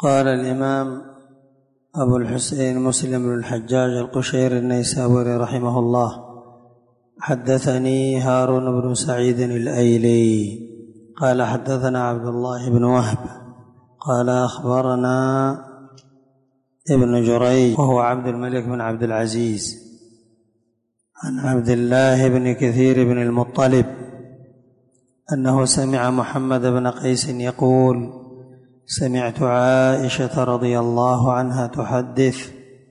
قال الإمام أبو الحسين مسلم بن الحجاج القشيري النيسابوري رحمه الله: حدثني هارون بن سعيد الأيلي قال حدثنا عبد الله بن وهب قال أخبرنا ابن جريج وهو عبد الملك بن عبد العزيز عن عبد الله بن كثير بن المطلب أنه سمع محمد بن قيس يقول: سمعت عائشة رضي الله عنها تحدث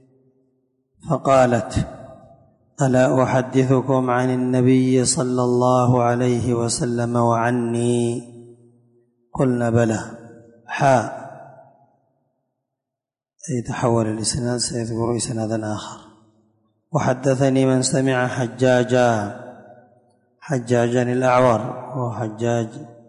فقالت: ألا أحدثكم عن النبي صلى الله عليه وسلم وعني؟ قلنا: بلى. يتحول الإسناد، سيذكر إسنادا آخر: وحدثني من سمع حجاجا الأعور وهو حجاج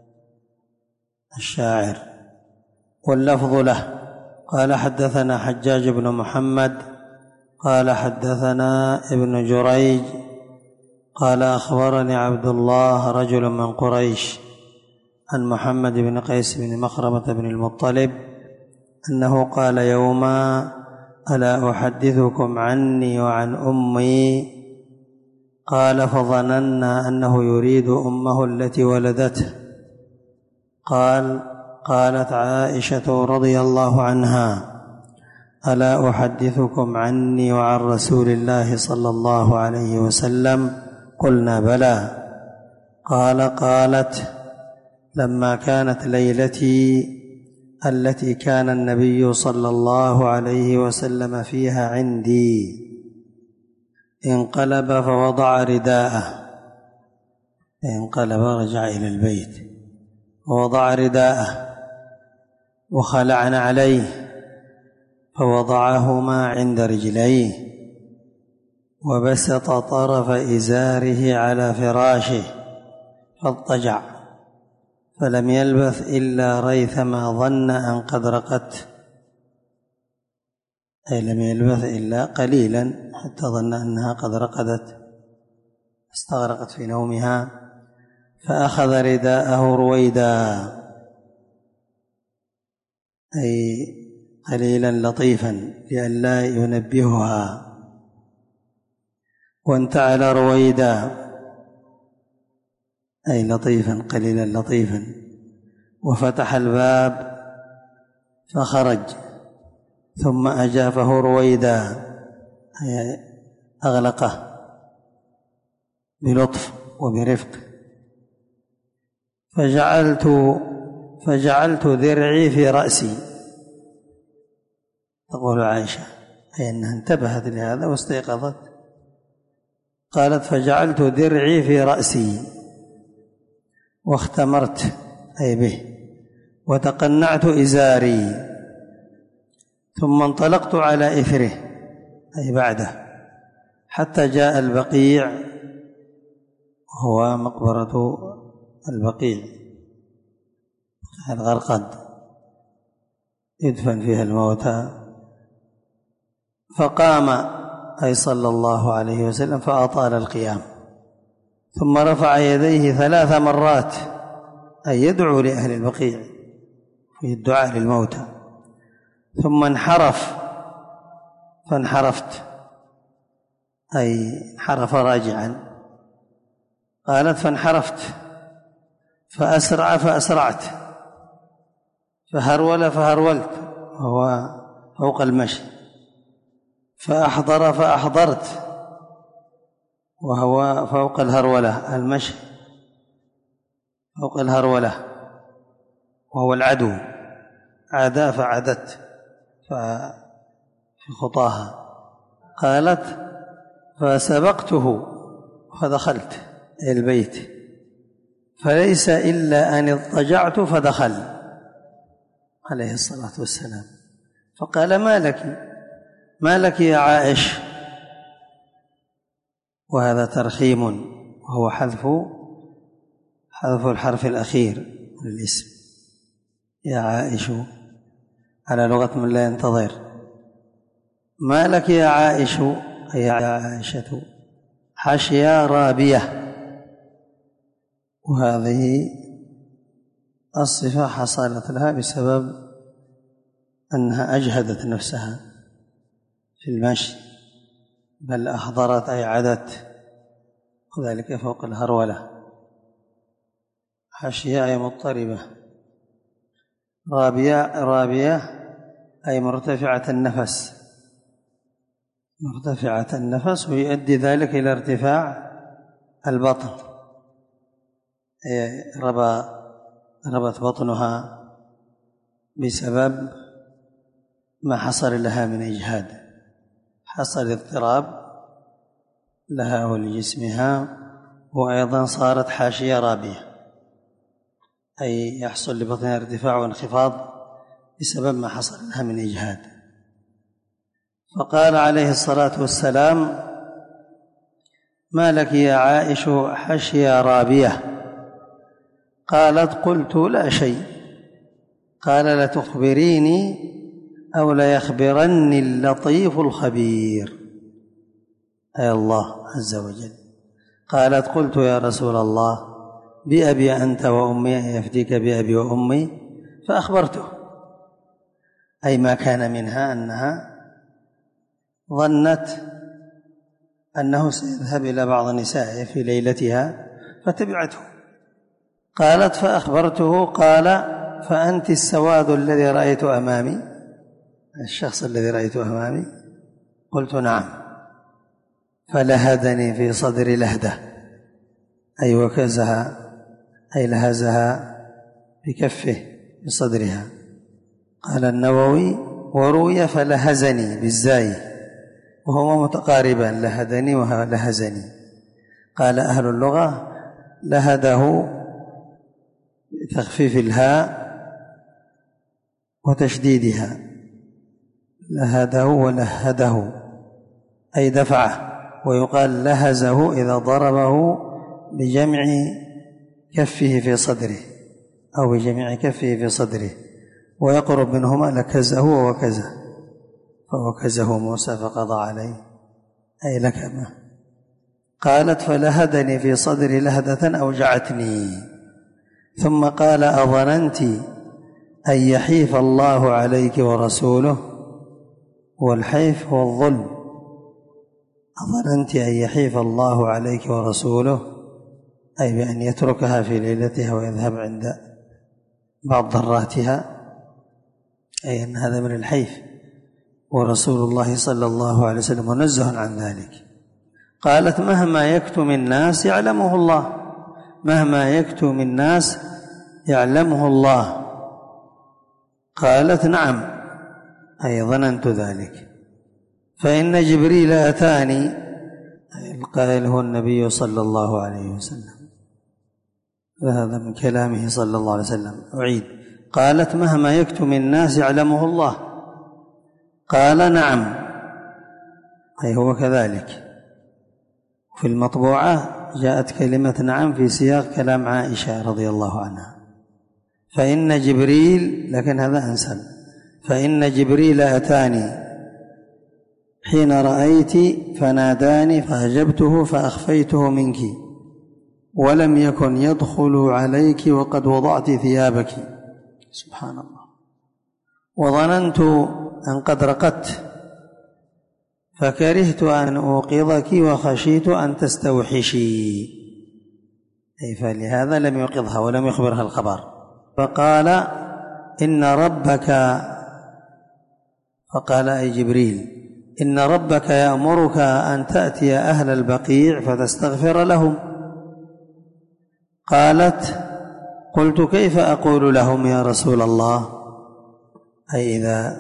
الشاعر، واللفظ له. قال حدثنا حجاج بن محمد قال حدثنا ابن جريج قال أخبرني عبد الله رجل من قريش عن محمد بن قيس بن مخرمة بن المطلب أنه قال يوما: ألا أحدثكم عني وعن أمي؟ قال: فظننا أنه يريد أمه التي ولدته. قالت عائشة رضي الله عنها: ألا أحدثكم عني وعن رسول الله صلى الله عليه وسلم؟ قلنا: بلى. قالت: لما كانت ليلتي التي كان النبي صلى الله عليه وسلم فيها عندي انقلب فوضع رداءه، انقلب رجع إلى البيت ووضع رداءه وخلعن عليه فوضعهما عند رجليه وبسط طرف إزاره على فراشه فاضطجع، فلم يلبث إلا ريثما ظن أن قد رقت، أي لم يلبث إلا قليلا حتى ظن أنها قد رقدت، استغرقت في نومها، فأخذ رداءه رويدا، أي قليلا لطيفا لئلا ينبهها، وانتعل رويدا أي لطيفا قليلا لطيفا، وفتح الباب فخرج، ثم أجافه رويدا أي أغلقه بلطف وبرفق. فجعلت ذرعي في رأسي، تقول عائشة، أي أنها انتبهت لهذا واستيقظت. قالت: فجعلت ذرعي في رأسي واختمرت أي به، وتقنعت إزاري، ثم انطلقت على إثره أي بعده، حتى جاء البقيع، وهو مقبرة البقيع الغرقد يدفن فيها الموتى. فقام أي صلى الله عليه وسلم فأطال القيام، ثم رفع يديه 3 مرات أي يدعو لأهل البقيع في الدعاء للموتى، ثم انحرف فانحرفت أي انحرف راجعا. قالت: فانحرفت، فأسرع فأسرعت، فهرول فهرولت، وهو فوق المشي، فأحضر فأحضرت، وهو فوق الهرولة، المشي فوق الهرولة، وهو العدو، عدا فعدت في خطاها. قالت: فسبقته فدخلت البيت، فليس إلا أن اضطجعت فدخل عليه الصلاة والسلام، فقال: ما لك يا عائش؟ وهذا ترخيم، وهو حذف الحرف الأخير للاسم، يا عائش على لغة من لا ينتظر. ما لك يا عائش أي يا عائشة حاشية رابية، وهذه الصفة حصلت لها بسبب أنها أجهدت نفسها في المشي، بل أحضرت أي عدت، وذلك فوق الهرولة. حشية أي مضطربة. رابية أي مرتفعة النفس، مرتفعة النفس، ويؤدي ذلك إلى ارتفاع البطن، ربت بطنها بسبب ما حصل لها من إجهاد، حصل اضطراب لها ولجسمها، وأيضا صارت حاشية رابية، أي يحصل لبطنها ارتفاع وانخفاض بسبب ما حصل لها من إجهاد. فقال عليه الصلاة والسلام: ما لك يا عائش حشية رابية؟ قالت: قلت: لا شيء. قال: لتخبريني أو ليخبرني اللطيف الخبير، أي الله عز وجل. قالت: قلت يا رسول الله: بأبي أنت وأمي، يفديك بأبي وأمي. فأخبرته، أي ما كان منها أنها ظنت أنه سيذهب إلى بعض نسائه في ليلتها فتبعته. قالت: فأخبرته. قال: فأنت السواد الذي رأيت أمامي، الشخص الذي رأيت أمامي؟ قلت: نعم. فلهدني في صدري لهدة، أي وكزها، أي لهزها بكفه بصدرها. قال النووي: وروي فلهزني بالزاي، وهما متقاربان، لهدني ولهزني. قال أهل اللغة: لهده بتخفيف الهاء وتشديدها، لهده ولهده أي دفعه. ويقال لهزه إذا ضربه بجمع كفه في صدره أو بجميع كفه في صدره، ويقرب منهما لكزه ووكزه، فوكزه موسى فقضى عليه، أي لكمه. قالت: فلهدني في صدري لهدة أوجعتني. ثم قال: أظننت أن يحيف الله عليك ورسوله؟ والحيف هو الظلم. أظننت أن يحيف الله عليك ورسوله، أي بأن يتركها في ليلتها ويذهب عند بعض ضراتها، أي أن هذا من الحيف، ورسول الله صلى الله عليه وسلم منزه عن ذلك. قالت: مهما يكتم الناس يعلمه الله، مهما يكتم الناس يعلمه الله. قالت: نعم، أي ظننت ذلك. فإن جبريل أتاني، القائل هو النبي صلى الله عليه وسلم، هذا من كلامه صلى الله عليه وسلم. أعيد: قالت: مهما يكتم الناس يعلمه الله. قال: نعم، أي هو كذلك. في المطبوعة جاءت كلمة نعم في سياق كلام عائشة رضي الله عنها. فإن جبريل، لكن هذا أنسب، فإن جبريل أتاني حين رأيت فناداني فأجبته فأخفيته منك، ولم يكن يدخل عليك وقد وضعت ثيابك. سبحان الله. وظننت أن قد رقدت فكرهت أن أوقظك وخشيت أن تستوحشي، أي فلهذا لم يوقظها ولم يخبرها الخبر. فقال: إن ربك، فقال أي جبريل: إن ربك يأمرك أن تأتي أهل البقيع فتستغفر لهم. قالت: قلت: كيف أقول لهم يا رسول الله؟ أي إذا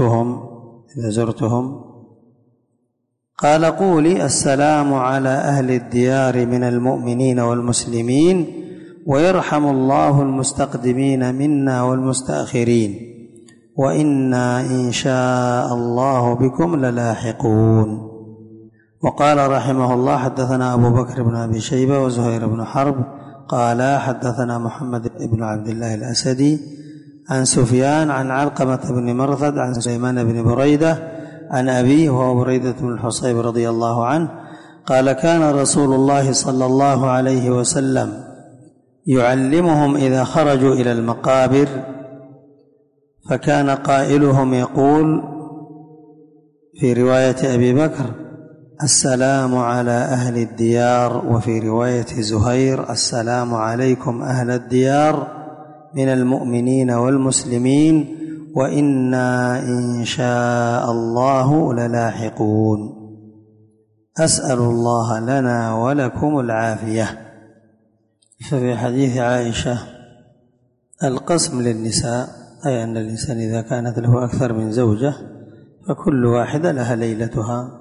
زرتهم. قال: قولي: السلام على أهل الديار من المؤمنين والمسلمين، ويرحم الله المستقدمين منا والمستأخرين، وإنا إن شاء الله بكم للاحقون. وقال رحمه الله: حدثنا أبو بكر بن أبي شيبة وزهير بن حرب قال حدثنا محمد بن عبد الله الأسدي عن سفيان عن علقمة بن مرثد عن سليمان بن بريدة عن أبيه وهو بريدة بن الحصيب رضي الله عنه قال: كان رسول الله صلى الله عليه وسلم يعلمهم إذا خرجوا إلى المقابر فكان قائلهم يقول في رواية أبي بكر: السلام على أهل الديار، وفي رواية زهير: السلام عليكم أهل الديار من المؤمنين والمسلمين وإنا إن شاء الله للاحقون. أسأل الله لنا ولكم العافية. ففي حديث عائشة القسم للنساء، أي أن الإنسان إذا كانت له أكثر من زوجة فكل واحدة لها ليلتها،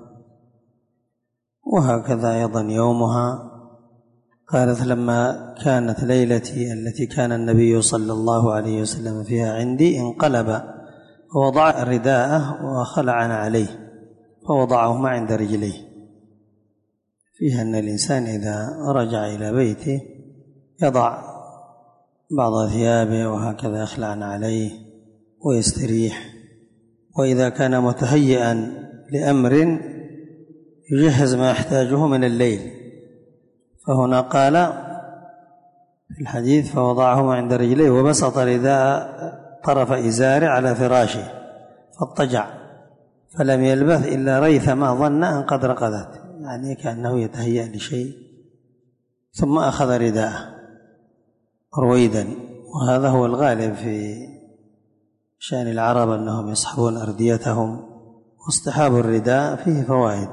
وهكذا أيضا يومها. قالت: لما كانت ليلتي التي كان النبي صلى الله عليه وسلم فيها عندي انقلب فوضع رداءه وخلعنا عليه فوضعهما عند رجليه، فيها أن الإنسان إذا رجع إلى بيته يضع بعض ثيابه وهكذا يخلعن عليه ويستريح، وإذا كان متهيئا لأمر يجهز ما يحتاجه من الليل. فهنا قال في الحديث: فوضعهما عند رجليه وبسط رداء طرف إزاره على فراشه فاضطجع فلم يلبث إلا ريثما ظن أن قد رقدت، يعني كأنه يتهيأ لشيء، ثم أخذ رداءه رويدا. وهذا هو الغالب في شأن العرب أنهم يصحبون أرديتهم، واصطحاب الرداء فيه فوائد: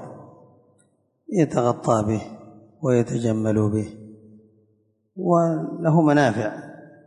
يتغطى به ويتجمل به وله منافع.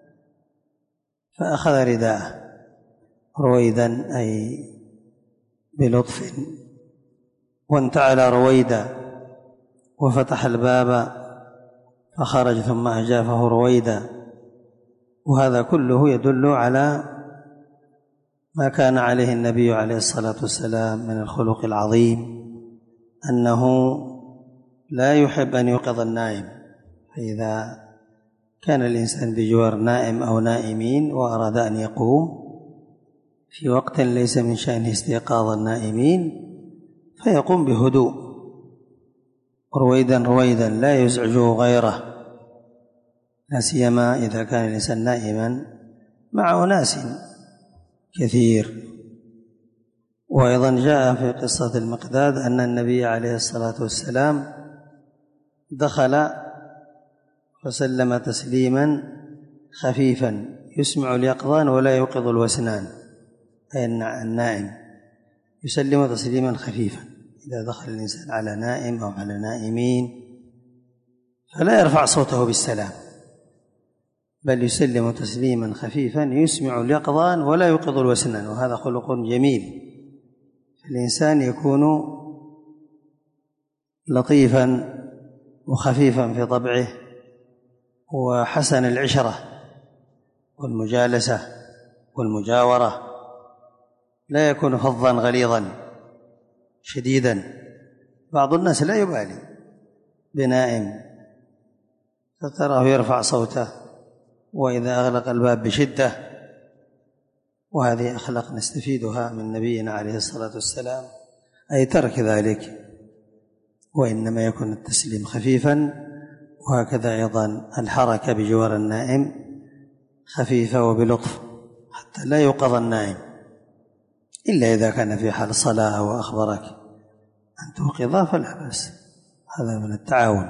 فأخذ رداءه رويدا أي بلطف، وانتعل رويدا وفتح الباب فخرج ثم أجافه رويدا. وهذا كله يدل على ما كان عليه النبي عليه الصلاة والسلام من الخلق العظيم، أنه لا يحب أن يوقظ النائم. فإذا كان الإنسان بجوار نائم أو نائمين وأراد أن يقوم في وقت ليس من شأنه استيقاظ النائمين فيقوم بهدوء رويدا رويدا لا يزعجه غيره، لا سيما إذا كان الإنسان نائما مع أناس كثير. وأيضا جاء في قصة المقداد أن النبي عليه الصلاة والسلام دخل فسلم تسليما خفيفا يسمع اليقظان ولا يوقظ الوسنان، أي النائم يسلم تسليما خفيفا. إذا دخل الإنسان على نائم أو على نائمين فلا يرفع صوته بالسلام، بل يسلم تسليما خفيفا يسمع اليقظان ولا يوقظ الوسنان. وهذا خلق جميل، الإنسان يكون لطيفا وخفيفا في طبعه وحسن العشرة والمجالسة والمجاورة، لا يكون فظا غليظا شديدا. بعض الناس لا يبالي بنائم فتراه يرفع صوته وإذا أغلق الباب بشدة، وهذه أخلاق نستفيدها من نبينا عليه الصلاة والسلام، أي ترك ذلك، وإنما يكون التسليم خفيفا. وهكذا أيضا الحركة بجوار النائم خفيفة وبلطف حتى لا يوقظ النائم، إلا إذا كان في حال صلاة وأخبرك أن توقظه فلا بأس، هذا من التعاون.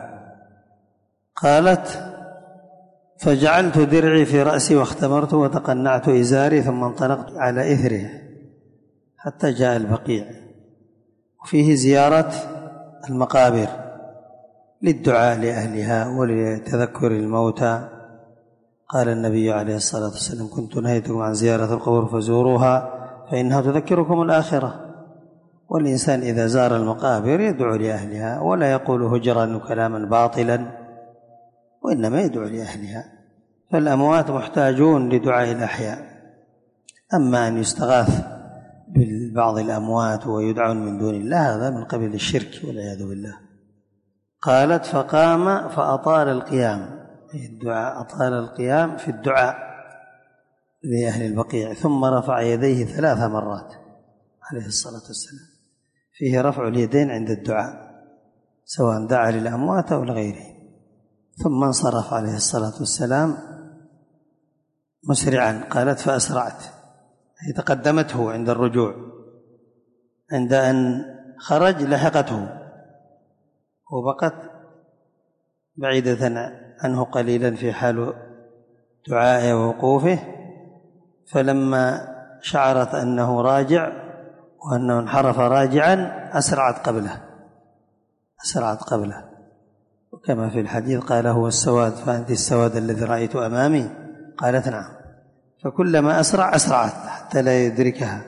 قالت: فجعلت درعي في رأسي واختمرت وتقنعت إزاري ثم انطلقت على إثره حتى جاء البقيع. وفيه زيارة المقابر للدعاء لأهلها ولتذكر الموتى. قال النبي عليه الصلاة والسلام: كنت نهيتكم عن زيارة القبور فزوروها فإنها تذكركم الآخرة. والإنسان إذا زار المقابر يدعو لأهلها ولا يقول هجرا وكلاما باطلا، وإنما يدعو لأهلها. فالأموات محتاجون لدعاء الأحياء. أما أن يستغاث ببعض الأموات ويدعون من دون الله هذا من قبيل الشرك والعياذ بالله. قالت: فقام فأطال القيام، الدعاء أطال القيام في الدعاء لأهل البقيع، ثم رفع يديه 3 مرات عليه الصلاة والسلام. فيه رفع اليدين عند الدعاء سواء دعا للأموات أو لغيره. ثم انصرف عليه الصلاة والسلام مسرعا. قالت: فأسرعت، هي تقدمته عند الرجوع، عند أن خرج لحقته وبقت بعيدة عنه قليلا في حال دعائه ووقوفه، فلما شعرت أنه راجع وأنه انحرف راجعا أسرعت قبله، وكما في الحديث قال هو السواد فأنت السواد الذي رأيت أمامي، قالت نعم، فكلما أسرعت حتى لا يدركها.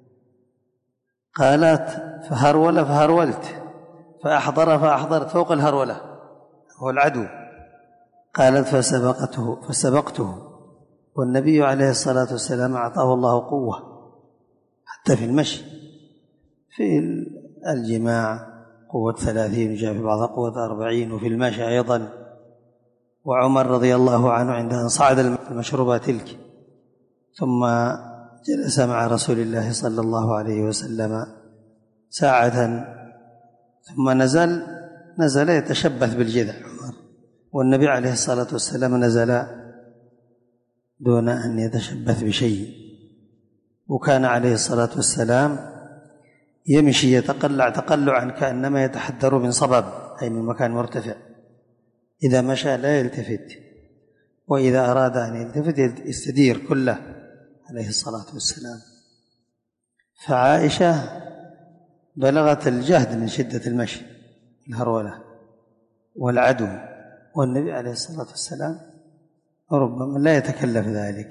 قالت فهرولت فأحضرت فوق الهرولة هو العدو. قالت فسبقته والنبي عليه الصلاة والسلام أعطاه الله قوة حتى في المشي، في الجماع قوة 30 وجاء في بعضها قوة 40، وفي المشي أيضا. وعمر رضي الله عنه عند أن صعد المشروبات تلك ثم جلس مع رسول الله صلى الله عليه وسلم ساعة ثم نزل يتشبث بالجذع، والنبي عليه الصلاة والسلام نزل دون أن يتشبث بشيء، وكان عليه الصلاة والسلام يمشي يتقلع تقلعا كأنما يتحدر من صبب، أي من مكان مرتفع، إذا مشى لا يلتفت، وإذا أراد أن يلتفت يستدير كله عليه الصلاة والسلام. فعائشة بلغت الجهد من شدة المشي الهرولة والعدو، والنبي عليه الصلاة والسلام ربما لا يتكلف ذلك.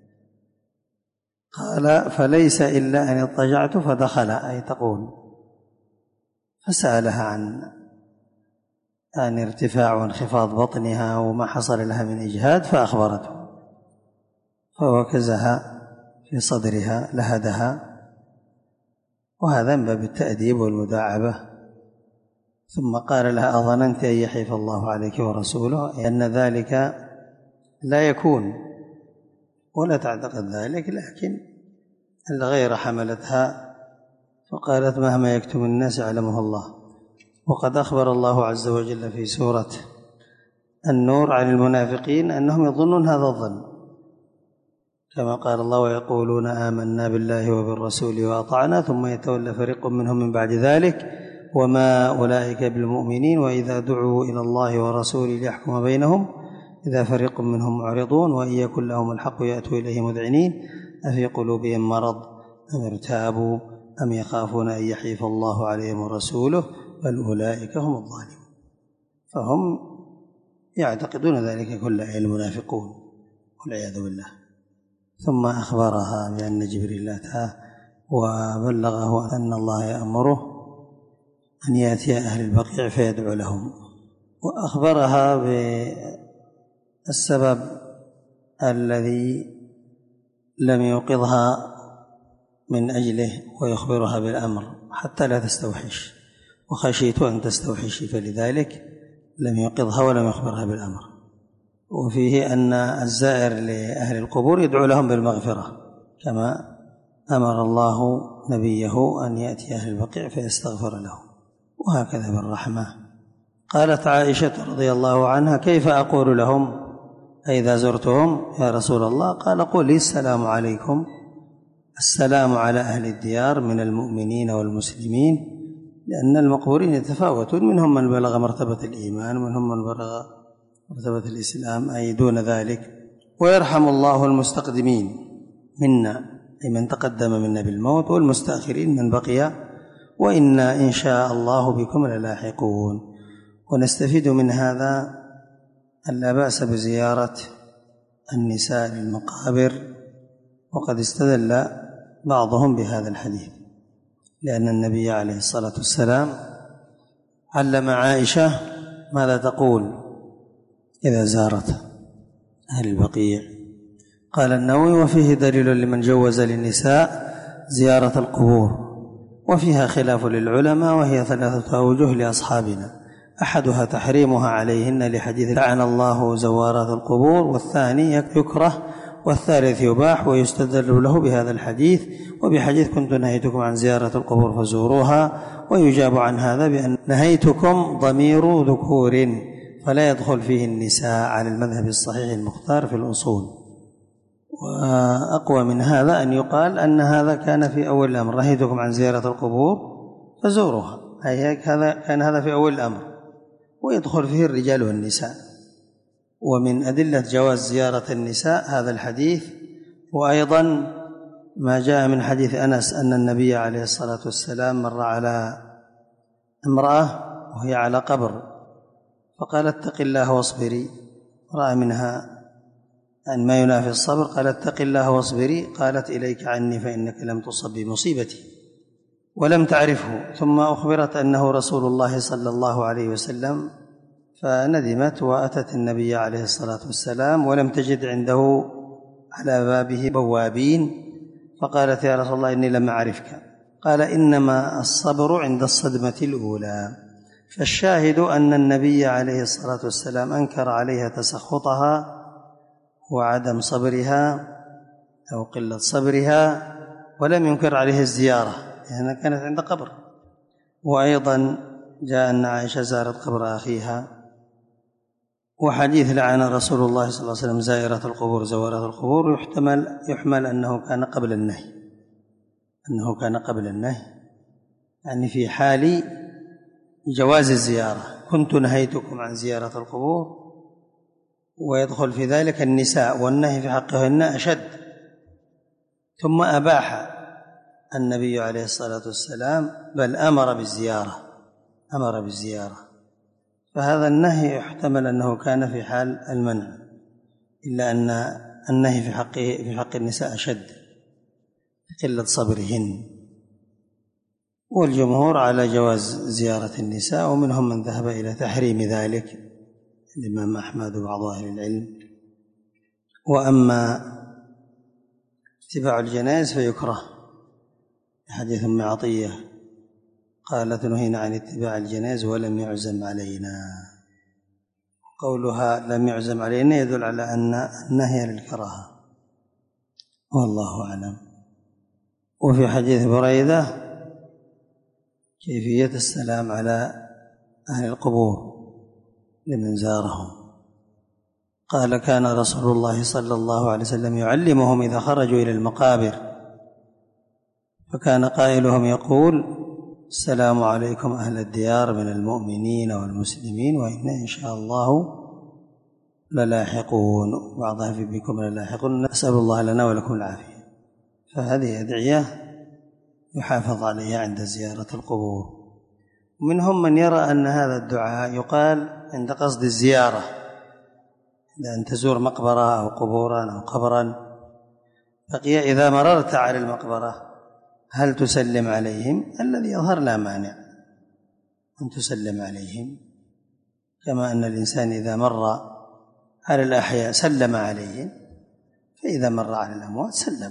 قال فليس إلا أن اضطجعت فدخل، أي تقول، فسألها عن ارتفاع وانخفاض بطنها وما حصل لها من إجهاد فأخبرته، فوكزها في صدرها لهدها، وهذا من باب التأديب والمداعبة. ثم قال لها أظننت أن يحيف الله عليك ورسوله، أن ذلك لا يكون، ولا تعتقد ذلك، لكن الغيرة حملتها فقالت مهما يكتم الناس يعلمه الله. وقد أخبر الله عز وجل في سورة النور عن المنافقين أنهم يظنون هذا الظن، كما قال الله ويقولون آمنا بالله وبالرسول وأطعنا ثم يتولى فريق منهم من بعد ذلك وما أولئك بالمؤمنين وإذا دعوا إلى الله ورسوله ليحكم بينهم إذا فريق منهم معرضون وإن يكن لهم الحق يأتوا إليه مذعنين أفي قلوبهم مرض أم ارتابوا أم يخافون أن يحيف الله عليهم ورسوله بل أولئك هم الظالمون. فهم يعتقدون ذلك كله المنافقون والعياذ بالله. ثم أخبرها بأن جبريل أتاه وبلغه أن الله يأمره أن يأتي أهل البقيع فيدعو لهم، وأخبرها بالسبب الذي لم يوقظها من أجله ويخبرها بالأمر حتى لا تستوحش، وخشيت أن تستوحش فلذلك لم يوقظها ولم يخبرها بالأمر. وفيه أن الزائر لأهل القبور يدعو لهم بالمغفرة كما أمر الله نبيه أن يأتي أهل البقيع فيستغفر لهم، وهكذا بالرحمة. قالت عائشة رضي الله عنها كيف أقول لهم إذا زرتهم يا رسول الله؟ قال قولي السلام عليكم، السلام على أهل الديار من المؤمنين والمسلمين، لأن المقبورين يتفاوتون، منهم من بلغ مرتبة الإيمان ومنهم من بلغ مرتبة الإسلام أي دون ذلك، ويرحم الله المستقدمين منا أي من تقدم منا بالموت، والمستأخرين من بقي، وإنا إن شاء الله بكم للاحقون. ونستفيد من هذا أن لا بأس بزيارة النساء للمقابر، وقد استدل بعضهم بهذا الحديث، لأن النبي عليه الصلاة والسلام علم عائشة ماذا تقول إذا زارت أهل البقيع. قال النووي وفيه دليل لمن جوز للنساء زيارة القبور، وفيها خلاف للعلماء، وهي 3 أوجه لأصحابنا، أحدها تحريمها عليهن لحديث لعن الله زوارات القبور، والثاني يكره، والثالث يباح، ويستدل له بهذا الحديث وبحديث كنت نهيتكم عن زيارة القبور فزوروها. ويجاب عن هذا بأن نهيتكم ضمير ذكور فلا يدخل فيه النساء على المذهب الصحيح المختار في الأصول. وأقوى من هذا أن يقال أن هذا كان في أول الأمر: نهيتكم عن زيارة القبور فزوروها، كان هذا في أول الأمر، ويدخل فيه الرجال والنساء. ومن أدلة جواز زيارة النساء هذا الحديث، وأيضا ما جاء من حديث أنس أن النبي عليه الصلاة والسلام مر على امرأة وهي على قبر فقال: اتق الله واصبري. رأى منها أن ما ينافي الصبر، قال: اتق الله واصبري. قالت: إليك عني فإنك لم تصب بمصيبتي، ولم تعرفه. ثم أخبرت أنه رسول الله صلى الله عليه وسلم، فندمت وأتت النبي عليه الصلاة والسلام ولم تجد عنده على بابه بوابين، فقالت: يا رسول الله إني لم أعرفك. قال: إنما الصبر عند الصدمة الأولى. فالشاهد أن النبي عليه الصلاة والسلام أنكر عليها تسخطها وعدم صبرها أو قلة صبرها، ولم ينكر عليها الزيارة لأنها كانت عند قبر. وأيضا جاء أن عائشة زارت قبر أخيها. وحديث لعن رسول الله صلى الله عليه وسلم زائرة القبور زوارات القبور يحمل أنه كان قبل النهي، يعني في حال جواز الزيارة: كنت نهيتكم عن زيارة القبور، ويدخل في ذلك النساء، والنهي في حقهن أشد. ثم أباح النبي عليه الصلاة والسلام، بل أمر بالزيارة. فهذا النهي يحتمل أنه كان في حال المنع، إلا أن النهي في حق النساء أشد قلة صبرهن. والجمهور على جواز زيارة النساء، ومنهم من ذهب إلى تحريم ذلك، الإمام أحمد وبعض أهل العلم. وأما اتباع الجنائز فيكره، حديث أم عطية قالت: نهينا عن اتباع الجنائز ولم يعزم علينا. قولها لم يعزم علينا يدل على أن النهي للكراهة، والله أعلم. وفي حديث بريدة كيفية السلام على أهل القبور لمن زارهم. قال: كان رسول الله صلى الله عليه وسلم يعلمهم إذا خرجوا إلى المقابر، فكان قائلهم يقول: السلام عليكم أهل الديار من المؤمنين والمسلمين، وإنا إن شاء الله للاحقون، بعضها في بكم للاحقون، نسأل الله لنا ولكم العافية. فهذه أدعية يحافظ عليها عند زيارة القبور. ومنهم من يرى أن هذا الدعاء يقال عند قصد الزيارة، لأن تزور مقبرة أو قبورا أو قبرا، بقي إذا مررت على المقبرة هل تسلم عليهم؟ الذي يظهر لا مانع أن تسلم عليهم، كما أن الإنسان إذا مر على الأحياء سلم عليهم، فإذا مر على الأموات سلم.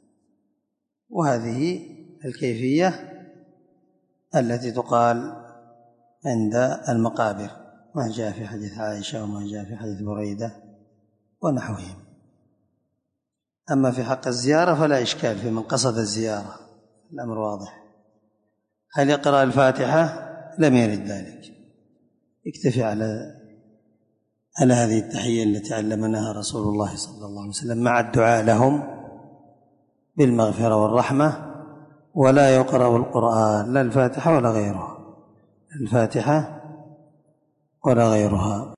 وهذه الكيفية التي تقال عند المقابر، ما جاء في حديث عائشة وما جاء في حديث بريدة ونحوهم. أما في حق الزيارة فلا إشكال في من قصد الزيارة، الأمر واضح. هل يقرأ الفاتحة؟ لم يرد ذلك، يكتفي على هذه التحية التي علمناها رسول الله صلى الله عليه وسلم مع الدعاء لهم بالمغفرة والرحمة، ولا يقرأ القرآن، لا الفاتحة ولا غيرها،